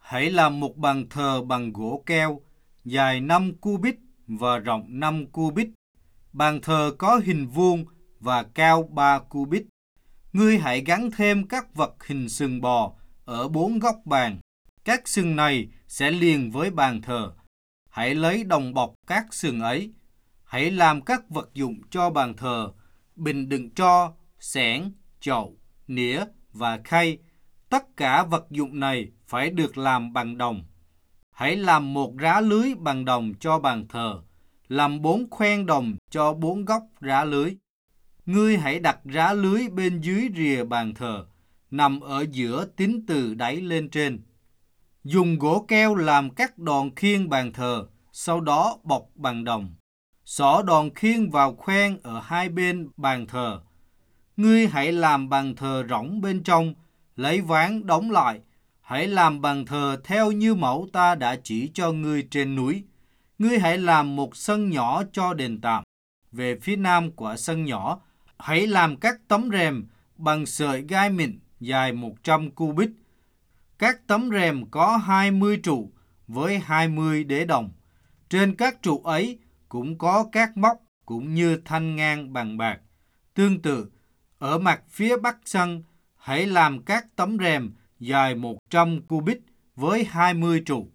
Hãy làm một bàn thờ bằng gỗ keo, dài 5 cubit và rộng 5 cubit. Bàn thờ có hình vuông và cao 3 cubit. Ngươi hãy gắn thêm các vật hình sừng bò ở 4 góc bàn. Các sừng này sẽ liền với bàn thờ. Hãy lấy đồng bọc các sừng ấy. Hãy làm các vật dụng cho bàn thờ, bình đựng tro, xẻng, chậu, nĩa và khay. Tất cả vật dụng này phải được làm bằng đồng. Hãy làm một rá lưới bằng đồng cho bàn thờ, làm 4 khoen đồng cho 4 góc rá lưới. Ngươi hãy đặt rá lưới bên dưới rìa bàn thờ, nằm ở giữa tính từ đáy lên trên. Dùng gỗ keo làm các đòn khiên bàn thờ, sau đó bọc bằng đồng. Xỏ đòn khiên vào khoen ở hai bên bàn thờ. Ngươi hãy làm bàn thờ rỗng bên trong, lấy ván đóng lại. Hãy làm bàn thờ theo như mẫu ta đã chỉ cho ngươi trên núi. Ngươi hãy làm một sân nhỏ cho đền tạm. Về phía nam của sân nhỏ, hãy làm các tấm rèm bằng sợi gai mịn dài 100 cubit. Các tấm rèm có 20 trụ với 20 đế đồng. Trên các trụ ấy cũng có các móc cũng như thanh ngang bằng bạc. Tương tự, ở mặt phía bắc sân, hãy làm các tấm rèm dài 100 cubit với 20 trụ,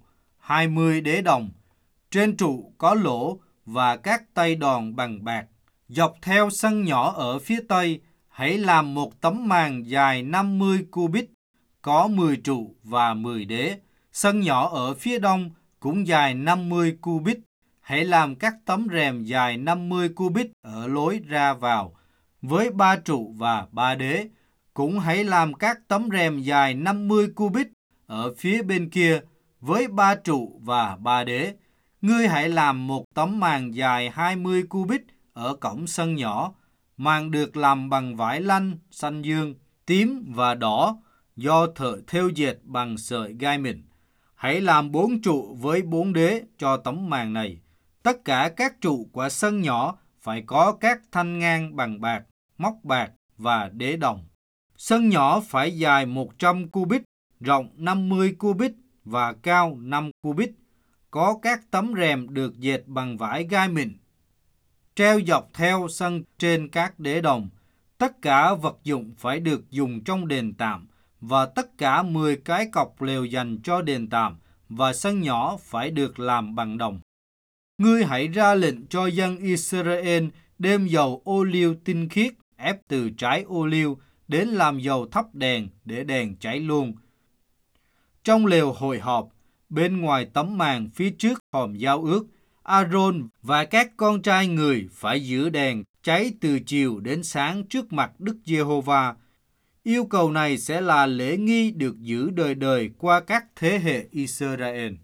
20 đế đồng. Trên trụ có lỗ và các tay đòn bằng bạc. Dọc theo sân nhỏ ở phía tây, hãy làm một tấm màn dài 50 cubit, có 10 trụ và 10 đế. Sân nhỏ ở phía đông cũng dài 50 cubit. Hãy làm các tấm rèm dài 50 cubit ở lối ra vào, với 3 trụ và 3 đế. Cũng hãy làm các tấm rèm dài 50 cubit ở phía bên kia, với 3 trụ và 3 đế. Ngươi hãy làm một tấm màn dài 20 cubit ở cổng sân nhỏ. Màn được làm bằng vải lanh, xanh dương, tím và đỏ, do thợ thêu dệt bằng sợi gai mịn. Hãy làm 4 trụ với 4 đế cho tấm màn này. Tất cả các trụ của sân nhỏ phải có các thanh ngang bằng bạc, móc bạc và đế đồng. Sân nhỏ phải dài 100 cubit, rộng 50 cubit và cao 5 cubit. Có các tấm rèm được dệt bằng vải gai mịn, treo dọc theo sân trên các đế đồng. Tất cả vật dụng phải được dùng trong đền tạm, và tất cả 10 cái cọc lều dành cho đền tạm và sân nhỏ phải được làm bằng đồng. Ngươi hãy ra lệnh cho dân Israel đem dầu ô liu tinh khiết ép từ trái ô liu đến làm dầu thắp đèn để đèn cháy luôn. Trong lều hội họp, bên ngoài tấm màn phía trước hòm giao ước, Aaron và các con trai người phải giữ đèn cháy từ chiều đến sáng trước mặt Đức Giê-hô-va. Yêu cầu này sẽ là lễ nghi được giữ đời đời qua các thế hệ Israel.